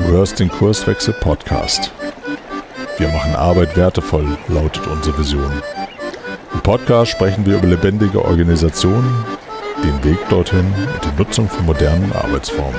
hörst den Kurswechsel Podcast. Wir machen Arbeit wertevoll, lautet unsere Vision. Im Podcast sprechen wir über lebendige Organisationen, den Weg dorthin und die Nutzung von modernen Arbeitsformen.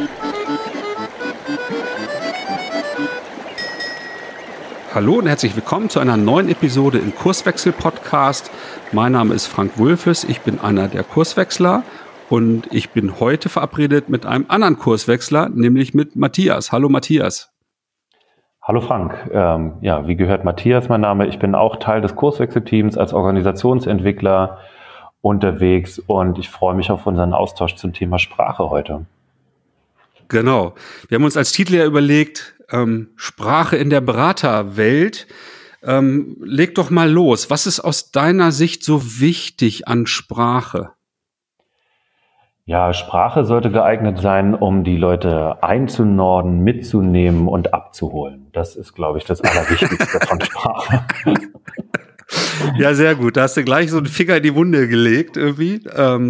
Hallo und herzlich willkommen zu einer neuen Episode im Kurswechsel Podcast. Mein Name ist Frank Wulfes, ich bin einer der Kurswechsler und ich bin heute verabredet mit einem anderen Kurswechsler, nämlich mit Matthias. Hallo Matthias. Hallo Frank, wie gehört Matthias mein Name. Ich bin auch Teil des Kurswechselteams als Organisationsentwickler unterwegs und ich freue mich auf unseren Austausch zum Thema Sprache heute. Genau, wir haben uns als Titel ja überlegt, Sprache in der Beraterwelt. Leg doch mal los, was ist aus deiner Sicht so wichtig an Sprache? Ja, Sprache sollte geeignet sein, um die Leute einzunorden, mitzunehmen und abzuholen. Das ist, glaube ich, das Allerwichtigste von Sprache. Ja, sehr gut. Da hast du gleich so einen Finger in die Wunde gelegt irgendwie.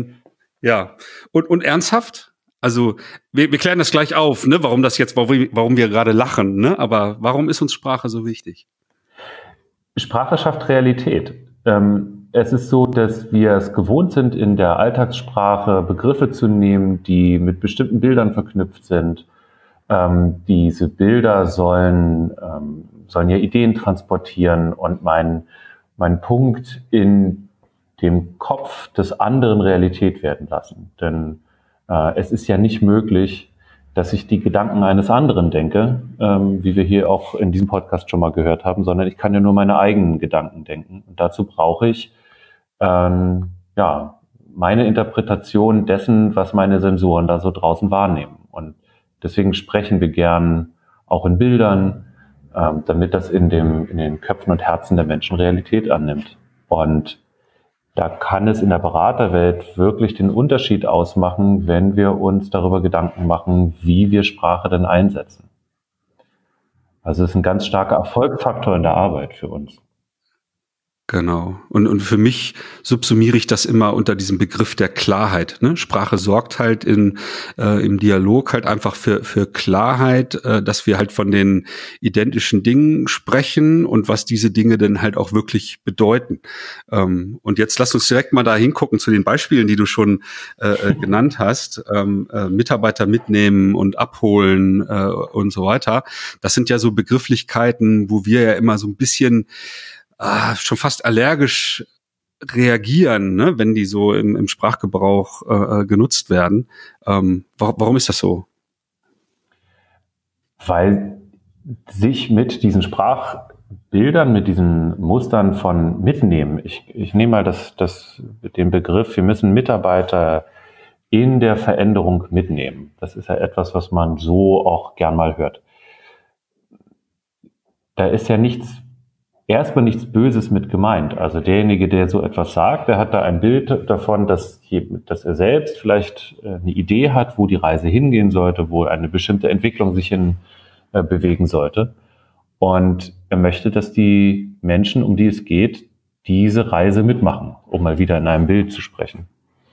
Und ernsthaft? Also wir klären das gleich auf, ne? Warum wir gerade lachen, ne? Aber warum ist uns Sprache so wichtig? Sprache schafft Realität. Es ist so, dass wir es gewohnt sind, in der Alltagssprache Begriffe zu nehmen, die mit bestimmten Bildern verknüpft sind. Diese Bilder sollen ja Ideen transportieren und mein Punkt in dem Kopf des anderen Realität werden lassen. Denn es ist ja nicht möglich, dass ich die Gedanken eines anderen denke, wie wir hier auch in diesem Podcast schon mal gehört haben, sondern ich kann ja nur meine eigenen Gedanken denken. Und dazu brauche ich meine Interpretation dessen, was meine Sensoren da so draußen wahrnehmen. Und deswegen sprechen wir gern auch in Bildern, damit das in den Köpfen und Herzen der Menschen Realität annimmt. Und da kann es in der Beraterwelt wirklich den Unterschied ausmachen, wenn wir uns darüber Gedanken machen, wie wir Sprache denn einsetzen. Also es ist ein ganz starker Erfolgsfaktor in der Arbeit für uns. Genau. Und für mich subsumiere ich das immer unter diesem Begriff der Klarheit. Ne? Sprache sorgt halt im Dialog halt einfach für Klarheit, dass wir halt von den identischen Dingen sprechen und was diese Dinge denn halt auch wirklich bedeuten. Und jetzt lass uns direkt mal da hingucken zu den Beispielen, die du schon genannt hast. Mitarbeiter mitnehmen und abholen und so weiter. Das sind ja so Begrifflichkeiten, wo wir ja immer so ein bisschen schon fast allergisch reagieren, ne, wenn die so im Sprachgebrauch genutzt werden. Warum ist das so? Weil sich mit diesen Sprachbildern, mit diesen Mustern von mitnehmen, ich nehme mal den Begriff, wir müssen Mitarbeiter in der Veränderung mitnehmen. Das ist ja etwas, was man so auch gern mal hört. Da ist ja erstmal nichts Böses mit gemeint. Also derjenige, der so etwas sagt, der hat da ein Bild davon, dass er selbst vielleicht eine Idee hat, wo die Reise hingehen sollte, wo eine bestimmte Entwicklung sich hin bewegen sollte. Und er möchte, dass die Menschen, um die es geht, diese Reise mitmachen, um mal wieder in einem Bild zu sprechen.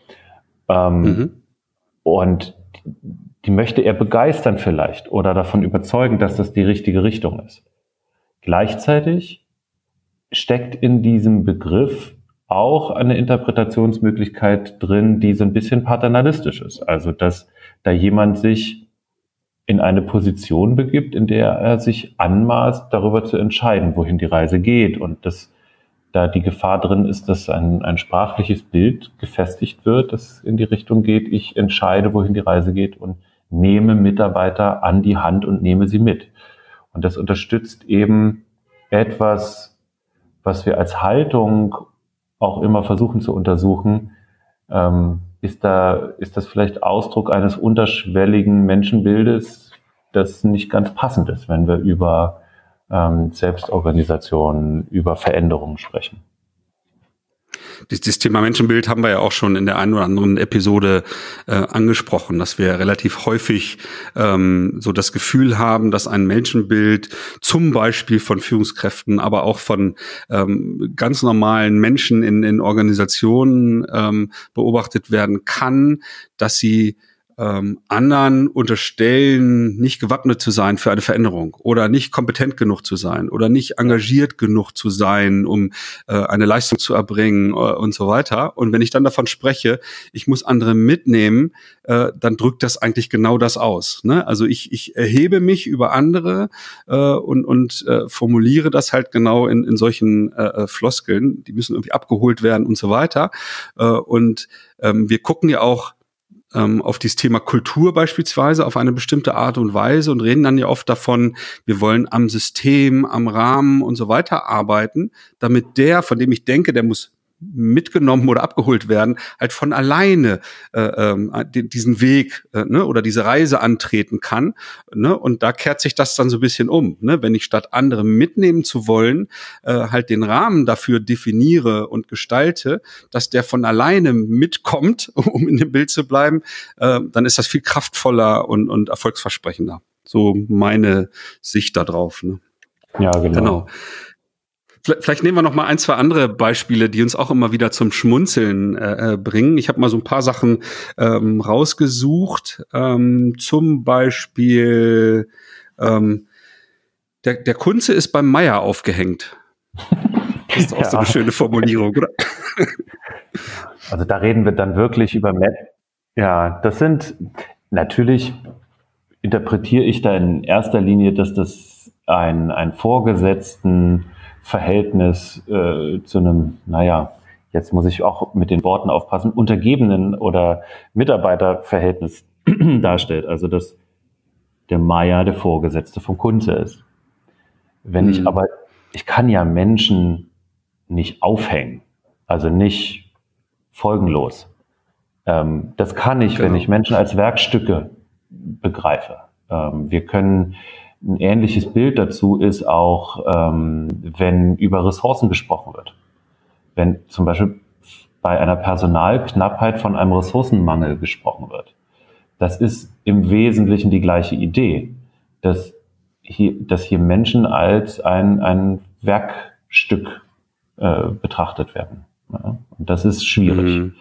Und die möchte er begeistern vielleicht oder davon überzeugen, dass das die richtige Richtung ist. Gleichzeitig steckt in diesem Begriff auch eine Interpretationsmöglichkeit drin, die so ein bisschen paternalistisch ist. Also, dass da jemand sich in eine Position begibt, in der er sich anmaßt, darüber zu entscheiden, wohin die Reise geht. Und dass da die Gefahr drin ist, dass ein sprachliches Bild gefestigt wird, das in die Richtung geht, ich entscheide, wohin die Reise geht und nehme Mitarbeiter an die Hand und nehme sie mit. Und das unterstützt eben etwas, was wir als Haltung auch immer versuchen zu untersuchen. Ist das vielleicht Ausdruck eines unterschwelligen Menschenbildes, das nicht ganz passend ist, wenn wir über Selbstorganisation, über Veränderungen sprechen? Das Thema Menschenbild haben wir ja auch schon in der einen oder anderen Episode angesprochen, dass wir relativ häufig so das Gefühl haben, dass ein Menschenbild zum Beispiel von Führungskräften, aber auch von ganz normalen Menschen in Organisationen beobachtet werden kann, dass sie anderen unterstellen, nicht gewappnet zu sein für eine Veränderung oder nicht kompetent genug zu sein oder nicht engagiert genug zu sein, um eine Leistung zu erbringen und so weiter. Und wenn ich dann davon spreche, ich muss andere mitnehmen, dann drückt das eigentlich genau das aus. Ne? Also ich erhebe mich über andere und formuliere das halt genau in solchen Floskeln. Die müssen irgendwie abgeholt werden und so weiter. Und wir gucken ja auch auf dieses Thema Kultur beispielsweise auf eine bestimmte Art und Weise und reden dann ja oft davon, wir wollen am System, am Rahmen und so weiter arbeiten, damit der, von dem ich denke, der muss mitgenommen oder abgeholt werden, halt von alleine diesen Weg oder diese Reise antreten kann. Ne? Und da kehrt sich das dann so ein bisschen um. Ne? Wenn ich statt andere mitnehmen zu wollen, halt den Rahmen dafür definiere und gestalte, dass der von alleine mitkommt, um in dem Bild zu bleiben, dann ist das viel kraftvoller und erfolgsversprechender. So meine Sicht da drauf. Ne? Ja, genau. Vielleicht nehmen wir noch mal ein, zwei andere Beispiele, die uns auch immer wieder zum Schmunzeln bringen. Ich habe mal so ein paar Sachen rausgesucht. Zum Beispiel der Kunze ist beim Meier aufgehängt. Das ist auch so eine schöne Formulierung, oder? Also da reden wir dann wirklich über Ja, das sind natürlich, interpretiere ich da in erster Linie, dass das ein Vorgesetzten Verhältnis zu einem, jetzt muss ich auch mit den Worten aufpassen, Untergebenen oder Mitarbeiterverhältnis darstellt. Also dass der Meier der Vorgesetzte vom Kunze ist. Ich kann ja Menschen nicht aufhängen, also nicht folgenlos. Das kann ich, wenn ich Menschen als Werkstücke begreife. Wir können ein ähnliches Bild dazu ist auch, wenn über Ressourcen gesprochen wird. Wenn zum Beispiel bei einer Personalknappheit von einem Ressourcenmangel gesprochen wird. Das ist im Wesentlichen die gleiche Idee, dass hier Menschen als ein Werkstück betrachtet werden. Ja? Und das ist schwierig. Mhm.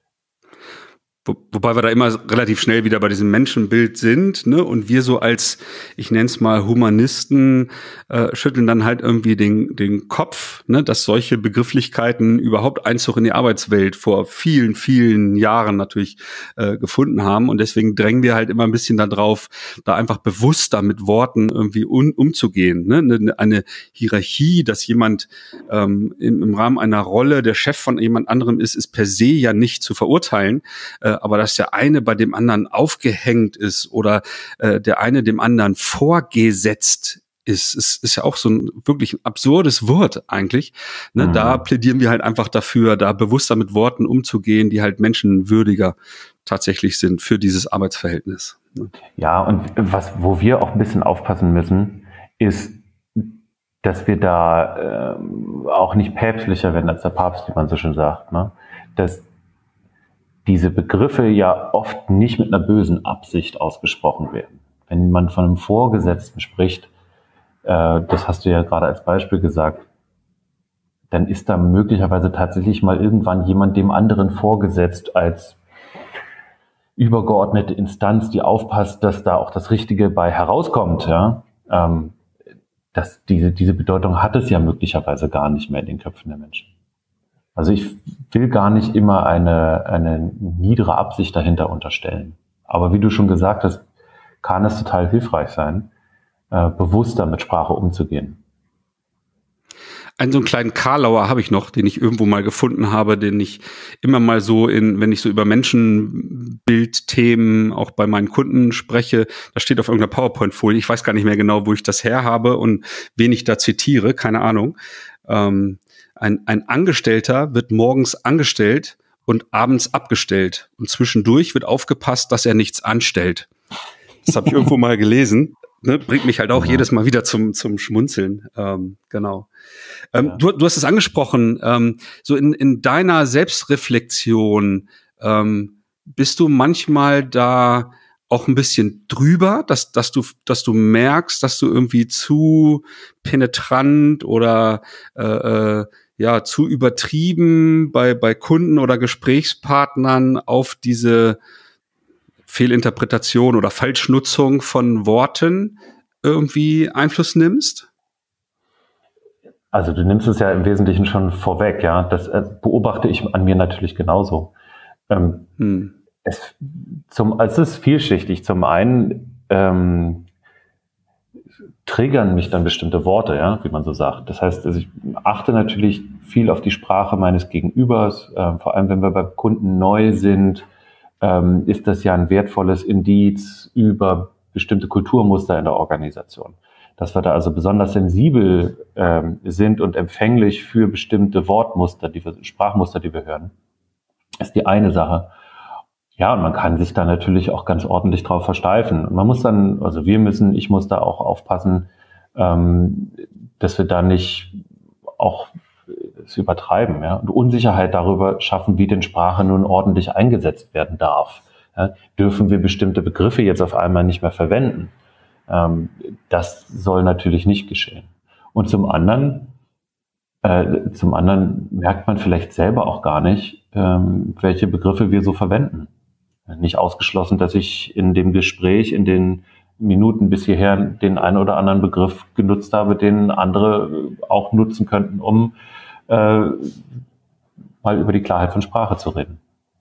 Wobei wir da immer relativ schnell wieder bei diesem Menschenbild sind, ne? Und wir so als, ich nenne es mal Humanisten, schütteln dann halt irgendwie den Kopf, ne? Dass solche Begrifflichkeiten überhaupt Einzug in die Arbeitswelt vor vielen, vielen Jahren natürlich gefunden haben. Und deswegen drängen wir halt immer ein bisschen da drauf, da einfach bewusster mit Worten irgendwie umzugehen. Ne? Eine Hierarchie, dass jemand im Rahmen einer Rolle der Chef von jemand anderem ist per se ja nicht zu verurteilen. Aber dass der eine bei dem anderen aufgehängt ist oder der eine dem anderen vorgesetzt ist ja auch so ein wirklich absurdes Wort eigentlich. Ne? Mhm. Da plädieren wir halt einfach dafür, da bewusster mit Worten umzugehen, die halt menschenwürdiger tatsächlich sind für dieses Arbeitsverhältnis. Ne? Ja, und wo wir auch ein bisschen aufpassen müssen, ist, dass wir da auch nicht päpstlicher werden als der Papst, wie man so schön sagt. Ne? Dass diese Begriffe ja oft nicht mit einer bösen Absicht ausgesprochen werden. Wenn man von einem Vorgesetzten spricht, das hast du ja gerade als Beispiel gesagt, dann ist da möglicherweise tatsächlich mal irgendwann jemand dem anderen vorgesetzt als übergeordnete Instanz, die aufpasst, dass da auch das Richtige bei herauskommt. Ja? Diese Bedeutung hat es ja möglicherweise gar nicht mehr in den Köpfen der Menschen. Also ich will gar nicht immer eine niedere Absicht dahinter unterstellen. Aber wie du schon gesagt hast, kann es total hilfreich sein, bewusster mit Sprache umzugehen. So einen kleinen Karlauer habe ich noch, den ich irgendwo mal gefunden habe, den ich immer mal so wenn ich so über Menschenbildthemen auch bei meinen Kunden spreche, da steht auf irgendeiner PowerPoint-Folie, ich weiß gar nicht mehr genau, wo ich das her habe und wen ich da zitiere, keine Ahnung. Ein Angestellter wird morgens angestellt und abends abgestellt. Und zwischendurch wird aufgepasst, dass er nichts anstellt. Das habe ich irgendwo mal gelesen. Ne? Bringt mich halt auch jedes Mal wieder zum Schmunzeln. Genau. Du hast es angesprochen. So in deiner Selbstreflexion bist du manchmal da auch ein bisschen drüber, dass du merkst, dass du irgendwie zu penetrant oder zu übertrieben bei Kunden oder Gesprächspartnern auf diese Fehlinterpretation oder Falschnutzung von Worten irgendwie Einfluss nimmst? Also du nimmst es ja im Wesentlichen schon vorweg, ja. Das beobachte ich an mir natürlich genauso. Es ist vielschichtig. Zum einen triggern mich dann bestimmte Worte, ja, wie man so sagt. Das heißt, also ich achte natürlich viel auf die Sprache meines Gegenübers. Vor allem, wenn wir beim Kunden neu sind, ist das ja ein wertvolles Indiz über bestimmte Kulturmuster in der Organisation. Dass wir da also besonders sensibel sind und empfänglich für bestimmte Wortmuster, Sprachmuster, die wir hören, ist die eine Sache. Ja, und man kann sich da natürlich auch ganz ordentlich drauf versteifen. Und man muss dann, ich muss da auch aufpassen, dass wir da nicht auch es übertreiben, ja, und Unsicherheit darüber schaffen, wie denn Sprache nun ordentlich eingesetzt werden darf. Ja, dürfen wir bestimmte Begriffe jetzt auf einmal nicht mehr verwenden? Das soll natürlich nicht geschehen. Und zum anderen merkt man vielleicht selber auch gar nicht, welche Begriffe wir so verwenden. Nicht ausgeschlossen, dass ich in dem Gespräch, in den Minuten bis hierher den einen oder anderen Begriff genutzt habe, den andere auch nutzen könnten, um mal über die Klarheit von Sprache zu reden.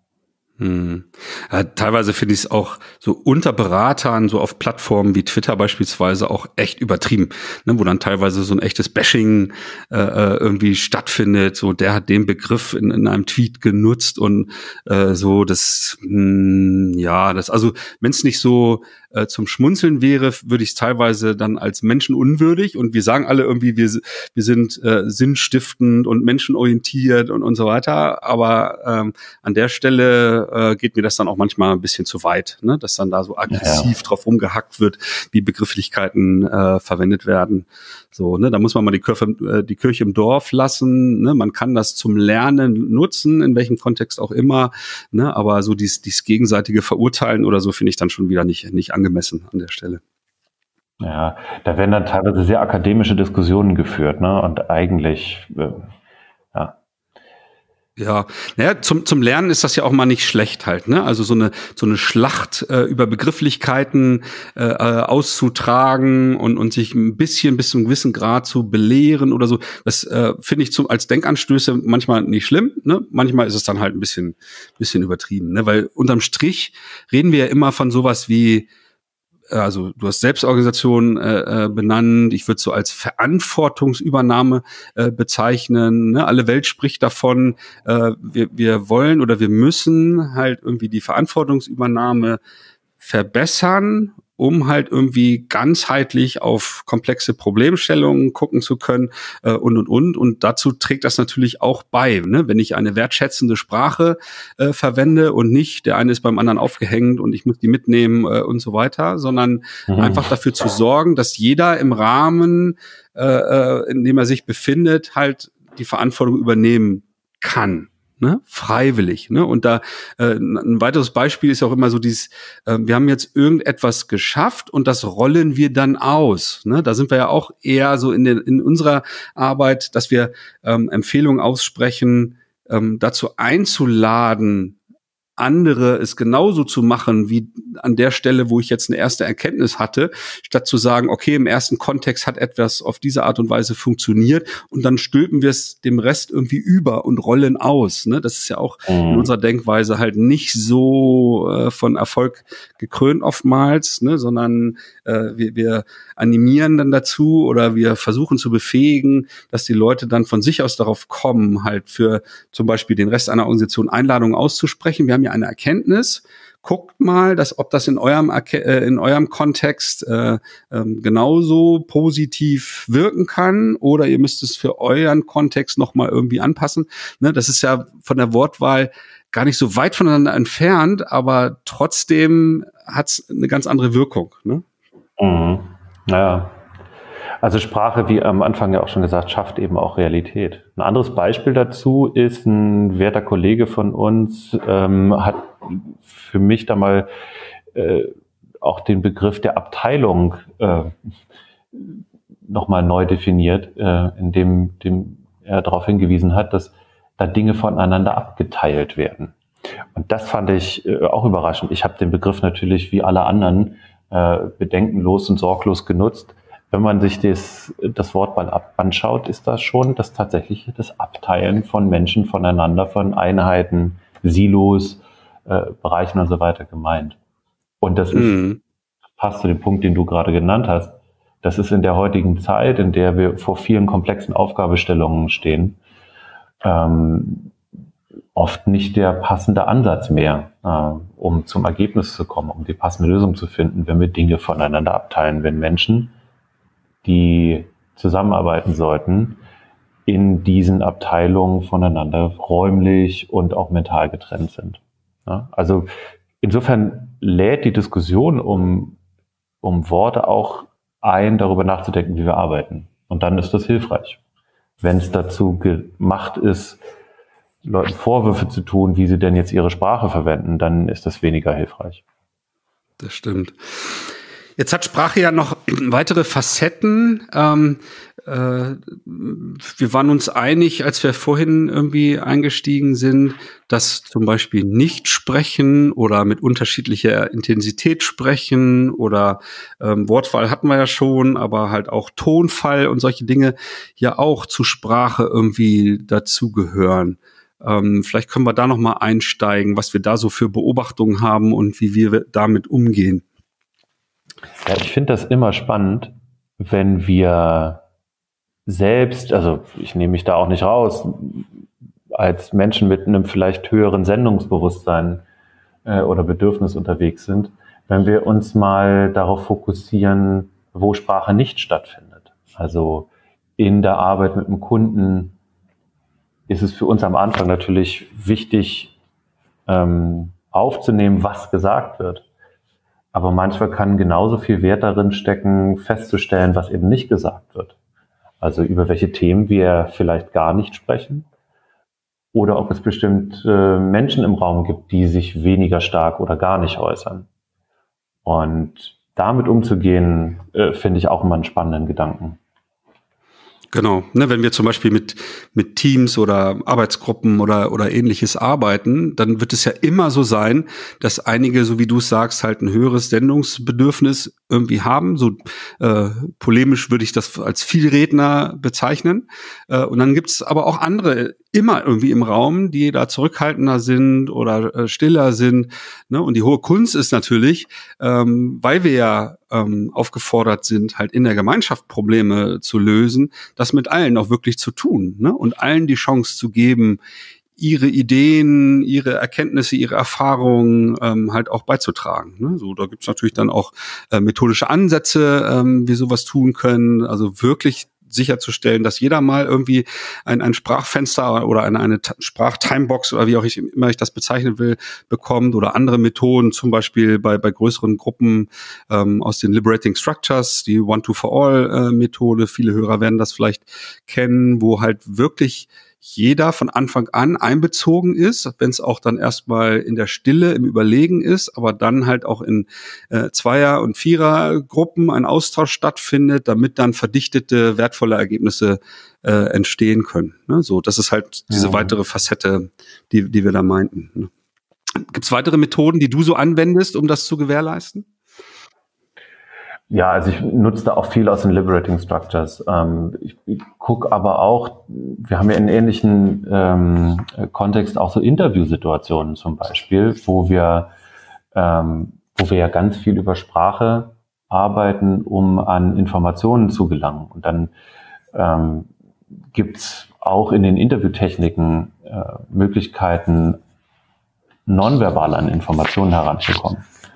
Ja, teilweise finde ich es auch so unter Beratern, so auf Plattformen wie Twitter beispielsweise, auch echt übertrieben, ne, wo dann teilweise so ein echtes Bashing irgendwie stattfindet. So, der hat den Begriff in einem Tweet genutzt und so, also wenn es nicht so zum Schmunzeln wäre, würde ich es teilweise dann als menschenunwürdig, und wir sagen alle irgendwie, wir sind sinnstiftend und menschenorientiert und so weiter, aber an der Stelle geht mir das dann auch manchmal ein bisschen zu weit, ne? Dass dann da so aggressiv drauf rumgehackt wird, wie Begrifflichkeiten verwendet werden. So, ne? Da muss man mal die Kirche im Dorf lassen, ne? Man kann das zum Lernen nutzen, in welchem Kontext auch immer, ne? Aber so dies gegenseitige Verurteilen oder so finde ich dann schon wieder nicht angemessen an der Stelle. Ja, da werden dann teilweise sehr akademische Diskussionen geführt, ne? Und eigentlich, Ja, naja, zum Lernen ist das ja auch mal nicht schlecht halt, ne? Also so eine Schlacht über Begrifflichkeiten auszutragen und sich ein bisschen bis zu einem gewissen Grad zu belehren oder so, das finde ich als Denkanstöße manchmal nicht schlimm, ne? Manchmal ist es dann halt ein bisschen übertrieben, ne? Weil unterm Strich reden wir ja immer von sowas wie, also du hast Selbstorganisation benannt, ich würde es so als Verantwortungsübernahme bezeichnen, ne? Alle Welt spricht davon, wir wollen oder wir müssen halt irgendwie die Verantwortungsübernahme verbessern, um halt irgendwie ganzheitlich auf komplexe Problemstellungen gucken zu können und dazu trägt das natürlich auch bei, ne? Wenn ich eine wertschätzende Sprache verwende und nicht der eine ist beim anderen aufgehängt und ich muss die mitnehmen und so weiter, sondern einfach dafür zu sorgen, dass jeder im Rahmen, in dem er sich befindet, halt die Verantwortung übernehmen kann. Ne, freiwillig, ne? Und da ein weiteres Beispiel ist auch immer so dieses, wir haben jetzt irgendetwas geschafft und das rollen wir dann aus, ne? Da sind wir ja auch eher so in unserer Arbeit, dass wir Empfehlungen aussprechen, dazu einzuladen, andere es genauso zu machen wie an der Stelle, wo ich jetzt eine erste Erkenntnis hatte, statt zu sagen, okay, im ersten Kontext hat etwas auf diese Art und Weise funktioniert und dann stülpen wir es dem Rest irgendwie über und rollen aus. Ne? Das ist ja auch in unserer Denkweise halt nicht so von Erfolg gekrönt oftmals, ne? Sondern wir animieren dann dazu oder wir versuchen zu befähigen, dass die Leute dann von sich aus darauf kommen, halt für zum Beispiel den Rest einer Organisation Einladungen auszusprechen. Wir haben ja eine Erkenntnis. Guckt mal, ob das in eurem Kontext genauso positiv wirken kann oder ihr müsst es für euren Kontext nochmal irgendwie anpassen. Ne, das ist ja von der Wortwahl gar nicht so weit voneinander entfernt, aber trotzdem hat es eine ganz andere Wirkung. Ne? Ja. Also Sprache, wie am Anfang ja auch schon gesagt, schafft eben auch Realität. Ein anderes Beispiel dazu ist, ein werter Kollege von uns hat für mich da mal auch den Begriff der Abteilung nochmal neu definiert, indem er darauf hingewiesen hat, dass da Dinge voneinander abgeteilt werden. Und das fand ich auch überraschend. Ich habe den Begriff natürlich wie alle anderen bedenkenlos und sorglos genutzt. Wenn man sich das Wort mal anschaut, ist das schon das tatsächliche das Abteilen von Menschen voneinander, von Einheiten, Silos, Bereichen und so weiter gemeint. Und das passt zu dem Punkt, den du gerade genannt hast. Das ist in der heutigen Zeit, in der wir vor vielen komplexen Aufgabenstellungen stehen, oft nicht der passende Ansatz mehr, um zum Ergebnis zu kommen, um die passende Lösung zu finden, wenn wir Dinge voneinander abteilen, wenn Menschen, die zusammenarbeiten sollten, in diesen Abteilungen voneinander räumlich und auch mental getrennt sind. Ja, also insofern lädt die Diskussion um Worte auch ein, darüber nachzudenken, wie wir arbeiten. Und dann ist das hilfreich. Wenn es dazu gemacht ist, Leuten Vorwürfe zu tun, wie sie denn jetzt ihre Sprache verwenden, dann ist das weniger hilfreich. Das stimmt. Jetzt hat Sprache ja noch weitere Facetten. Wir waren uns einig, als wir vorhin irgendwie eingestiegen sind, dass zum Beispiel nicht sprechen oder mit unterschiedlicher Intensität sprechen oder Wortwahl hatten wir ja schon, aber halt auch Tonfall und solche Dinge ja auch zu Sprache irgendwie dazugehören. Vielleicht können wir da noch mal einsteigen, was wir da so für Beobachtungen haben und wie wir damit umgehen. Ja, ich finde das immer spannend, wenn wir selbst, also ich nehme mich da auch nicht raus, als Menschen mit einem vielleicht höheren Sendungsbewusstsein oder Bedürfnis unterwegs sind, wenn wir uns mal darauf fokussieren, wo Sprache nicht stattfindet. Also in der Arbeit mit dem Kunden ist es für uns am Anfang natürlich wichtig, aufzunehmen, was gesagt wird. Aber manchmal kann genauso viel Wert darin stecken, festzustellen, was eben nicht gesagt wird. Also über welche Themen wir vielleicht gar nicht sprechen oder ob es bestimmt Menschen im Raum gibt, die sich weniger stark oder gar nicht äußern. Und damit umzugehen, finde ich auch immer einen spannenden Gedanken. Genau, ne, wenn wir zum Beispiel mit Teams oder Arbeitsgruppen oder ähnliches arbeiten, dann wird es ja immer so sein, dass einige, so wie du es sagst, halt ein höheres Sendungsbedürfnis irgendwie haben. So polemisch würde ich das als Vielredner bezeichnen. Und dann gibt es aber auch andere immer irgendwie im Raum, die da zurückhaltender sind oder stiller sind. Ne? Und die hohe Kunst ist natürlich, weil wir ja aufgefordert sind, halt in der Gemeinschaft Probleme zu lösen, das mit allen auch wirklich zu tun, ne? Und allen die Chance zu geben, ihre Ideen, ihre Erkenntnisse, ihre Erfahrungen halt auch beizutragen. Ne? So, da gibt's natürlich dann auch methodische Ansätze, wie sowas tun können. Also wirklich sicherzustellen, dass jeder mal irgendwie ein Sprachfenster oder eine Sprachtimebox oder wie auch immer ich das bezeichnen will, bekommt oder andere Methoden, zum Beispiel bei größeren Gruppen aus den Liberating Structures, die One-to-For-All-Methode. Viele Hörer werden das vielleicht kennen, wo halt wirklich jeder von Anfang an einbezogen ist, wenn es auch dann erstmal in der Stille, im Überlegen ist, aber dann halt auch in Zweier- und Vierergruppen ein Austausch stattfindet, damit dann verdichtete, wertvolle Ergebnisse entstehen können. Ne? So, das ist halt diese weitere Facette, die wir da meinten. Ne? Gibt es weitere Methoden, die du so anwendest, um das zu gewährleisten? Ja, also ich nutze da auch viel aus den Liberating Structures. Ich gucke aber auch, wir haben ja in ähnlichen Kontext auch so Interviewsituationen zum Beispiel, wo wir ja ganz viel über Sprache arbeiten, um an Informationen zu gelangen. Und dann gibt's auch in den Interviewtechniken Möglichkeiten, nonverbal an Informationen heranzukommen.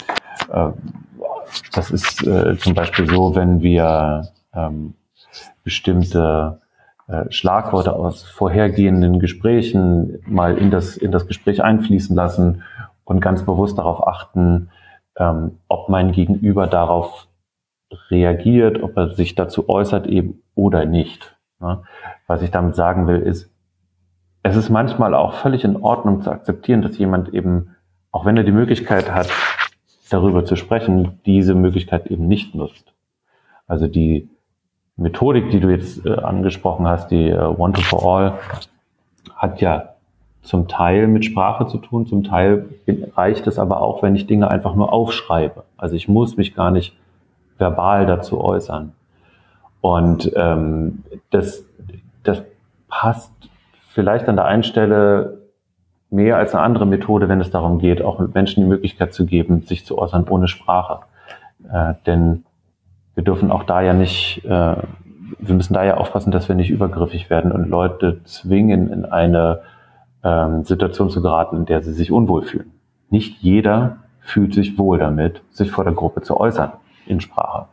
Das ist zum Beispiel so, wenn wir bestimmte Schlagworte aus vorhergehenden Gesprächen mal in das Gespräch einfließen lassen und ganz bewusst darauf achten, ob mein Gegenüber darauf reagiert, ob er sich dazu äußert eben oder nicht. Ne? Was ich damit sagen will, ist, es ist manchmal auch völlig in Ordnung zu akzeptieren, dass jemand eben, auch wenn er die Möglichkeit hat, darüber zu sprechen, diese Möglichkeit eben nicht nutzt. Also die Methodik, die du jetzt angesprochen hast, die One-to-For-All, hat ja zum Teil mit Sprache zu tun, zum Teil reicht es aber auch, wenn ich Dinge einfach nur aufschreibe. Also ich muss mich gar nicht verbal dazu äußern. Und das passt vielleicht an der einen Stelle mehr als eine andere Methode, wenn es darum geht, auch Menschen die Möglichkeit zu geben, sich zu äußern ohne Sprache. Denn wir dürfen auch da ja nicht, wir müssen da ja aufpassen, dass wir nicht übergriffig werden und Leute zwingen, in eine Situation zu geraten, in der sie sich unwohl fühlen. Nicht jeder fühlt sich wohl damit, sich vor der Gruppe zu äußern in Sprache.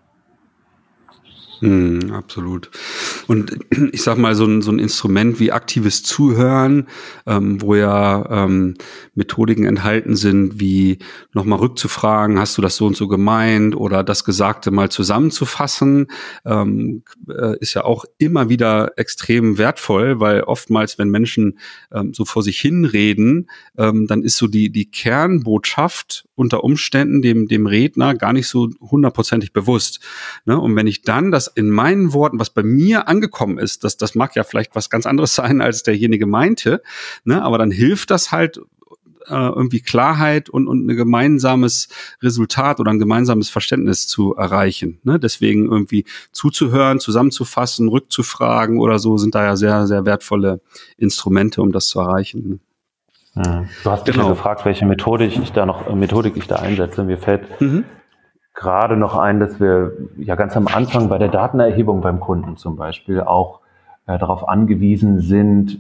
Absolut. Und ich sag mal, so ein Instrument wie aktives Zuhören, wo ja Methodiken enthalten sind, wie nochmal rückzufragen, hast du das so und so gemeint, oder das Gesagte mal zusammenzufassen, ist ja auch immer wieder extrem wertvoll, weil oftmals, wenn Menschen so vor sich hinreden, dann ist so die Kernbotschaft unter Umständen dem Redner gar nicht so 100% bewusst. Ne? Und wenn ich dann das in meinen Worten, was bei mir angekommen ist, das mag ja vielleicht was ganz anderes sein, als derjenige meinte, ne? Aber dann hilft das halt, irgendwie Klarheit und ein gemeinsames Resultat oder ein gemeinsames Verständnis zu erreichen. Ne? Deswegen irgendwie zuzuhören, zusammenzufassen, rückzufragen oder so sind da ja sehr, sehr wertvolle Instrumente, um das zu erreichen. Du hast mich ja gefragt, welche Methodik ich da einsetze. Mir fällt gerade noch ein, dass wir ja ganz am Anfang bei der Datenerhebung beim Kunden zum Beispiel auch darauf angewiesen sind,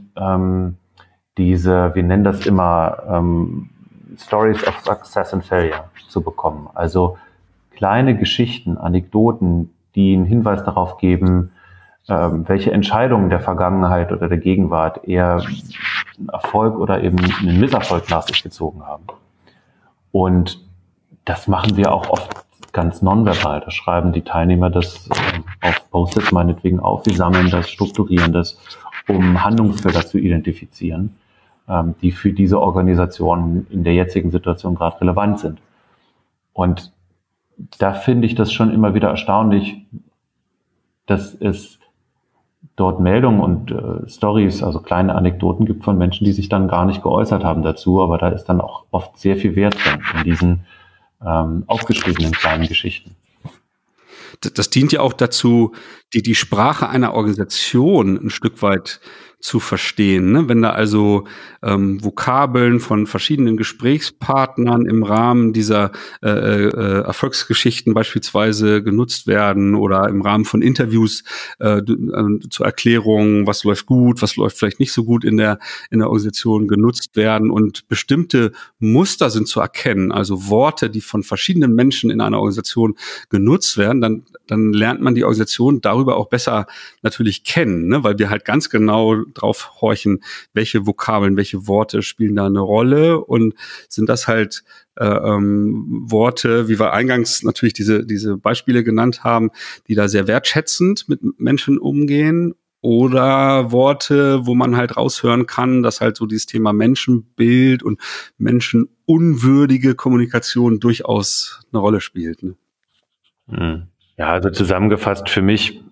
wir nennen das immer Stories of Success and Failure zu bekommen. Also kleine Geschichten, Anekdoten, die einen Hinweis darauf geben, welche Entscheidungen der Vergangenheit oder der Gegenwart eher einen Erfolg oder eben einen Misserfolg nach sich gezogen haben. Und das machen wir auch oft ganz nonverbal. Da schreiben die Teilnehmer das auf Post-its meinetwegen auf. Wir sammeln das, strukturieren das, um Handlungsfelder zu identifizieren, die für diese Organisation in der jetzigen Situation gerade relevant sind. Und da finde ich das schon immer wieder erstaunlich, dass es dort Meldungen und Stories, also kleine Anekdoten gibt von Menschen, die sich dann gar nicht geäußert haben dazu, aber da ist dann auch oft sehr viel Wert drin in diesen aufgeschriebenen kleinen Geschichten. Das dient ja auch dazu, die Sprache einer Organisation ein Stück weit zu verstehen. Ne? Wenn da also Vokabeln von verschiedenen Gesprächspartnern im Rahmen dieser Erfolgsgeschichten beispielsweise genutzt werden oder im Rahmen von Interviews zur Erklärung, was läuft gut, was läuft vielleicht nicht so gut in der Organisation genutzt werden und bestimmte Muster sind zu erkennen, also Worte, die von verschiedenen Menschen in einer Organisation genutzt werden, dann lernt man die Organisation darüber auch besser natürlich kennen, ne? Weil wir halt ganz genau drauf horchen, welche Vokabeln, welche Worte spielen da eine Rolle und sind das halt Worte, wie wir eingangs natürlich diese Beispiele genannt haben, die da sehr wertschätzend mit Menschen umgehen, oder Worte, wo man halt raushören kann, dass halt so dieses Thema Menschenbild und menschenunwürdige Kommunikation durchaus eine Rolle spielt. Ne? Ja, also zusammengefasst für mich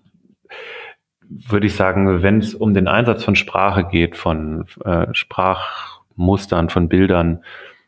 würde ich sagen, wenn es um den Einsatz von Sprache geht, von Sprachmustern, von Bildern,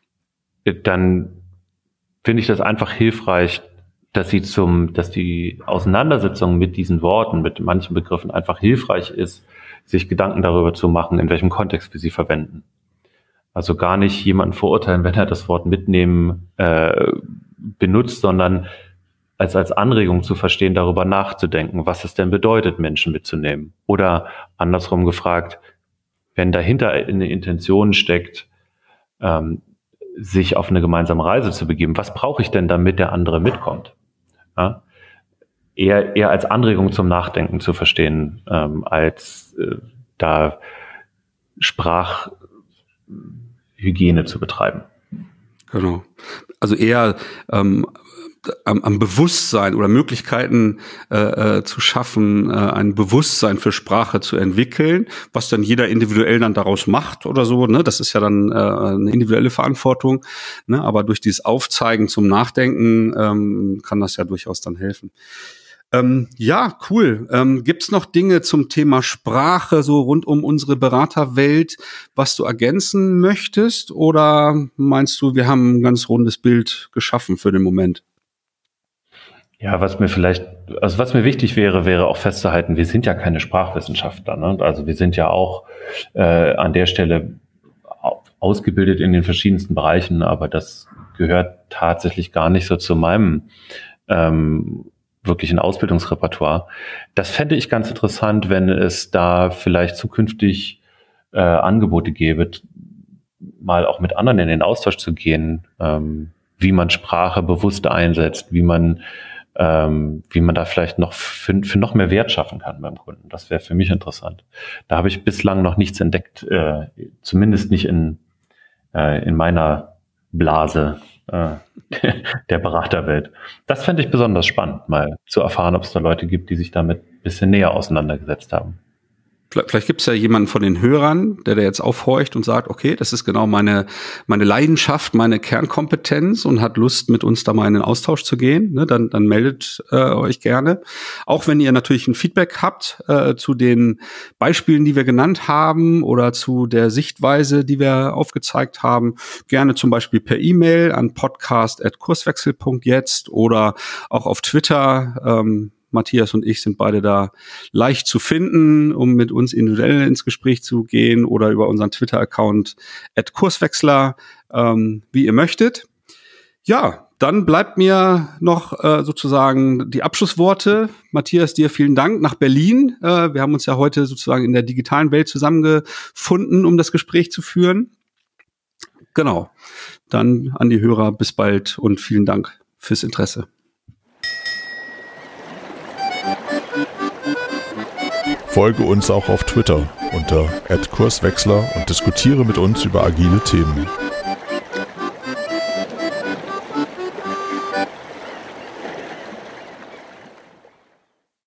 dann finde ich das einfach hilfreich, dass die Auseinandersetzung mit diesen Worten, mit manchen Begriffen einfach hilfreich ist, sich Gedanken darüber zu machen, in welchem Kontext wir sie verwenden. Also gar nicht jemanden verurteilen, wenn er das Wort mitnehmen benutzt, sondern als Anregung zu verstehen, darüber nachzudenken, was es denn bedeutet, Menschen mitzunehmen. Oder andersrum gefragt, wenn dahinter eine Intention steckt, sich auf eine gemeinsame Reise zu begeben, was brauche ich denn, damit der andere mitkommt? Ja? Eher als Anregung zum Nachdenken zu verstehen, als da Sprachhygiene zu betreiben. Genau. Also eher am Bewusstsein oder Möglichkeiten zu schaffen, ein Bewusstsein für Sprache zu entwickeln, was dann jeder individuell dann daraus macht oder so, ne? Das ist ja dann eine individuelle Verantwortung, ne? Aber durch dieses Aufzeigen zum Nachdenken kann das ja durchaus dann helfen. Ja, cool. Gibt's noch Dinge zum Thema Sprache, so rund um unsere Beraterwelt, was du ergänzen möchtest? Oder meinst du, wir haben ein ganz rundes Bild geschaffen für den Moment? Ja, was mir wichtig wäre auch festzuhalten, wir sind ja keine Sprachwissenschaftler, ne? Also wir sind ja auch an der Stelle ausgebildet in den verschiedensten Bereichen, aber das gehört tatsächlich gar nicht so zu meinem wirklichen Ausbildungsrepertoire. Das fände ich ganz interessant, wenn es da vielleicht zukünftig Angebote gäbe, mal auch mit anderen in den Austausch zu gehen, wie man Sprache bewusst einsetzt, wie man da vielleicht noch für noch mehr Wert schaffen kann beim Kunden. Das wäre für mich interessant. Da habe ich bislang noch nichts entdeckt, zumindest nicht in meiner Blase der Beraterwelt. Das fände ich besonders spannend, mal zu erfahren, ob es da Leute gibt, die sich damit ein bisschen näher auseinandergesetzt haben. Vielleicht gibt es ja jemanden von den Hörern, der jetzt aufhorcht und sagt, okay, das ist genau meine Leidenschaft, meine Kernkompetenz und hat Lust, mit uns da mal in den Austausch zu gehen. Ne, dann meldet euch gerne. Auch wenn ihr natürlich ein Feedback habt zu den Beispielen, die wir genannt haben oder zu der Sichtweise, die wir aufgezeigt haben, gerne zum Beispiel per E-Mail an podcast@kurswechsel.jetzt oder auch auf Twitter. Matthias und ich sind beide da leicht zu finden, um mit uns individuell ins Gespräch zu gehen oder über unseren Twitter-Account @Kurswechsler, wie ihr möchtet. Ja, dann bleibt mir noch sozusagen die Abschlussworte. Matthias, dir vielen Dank nach Berlin. Wir haben uns ja heute sozusagen in der digitalen Welt zusammengefunden, um das Gespräch zu führen. Genau. Dann an die Hörer, bis bald und vielen Dank fürs Interesse. Folge uns auch auf Twitter unter @Kurswechsler und diskutiere mit uns über agile Themen.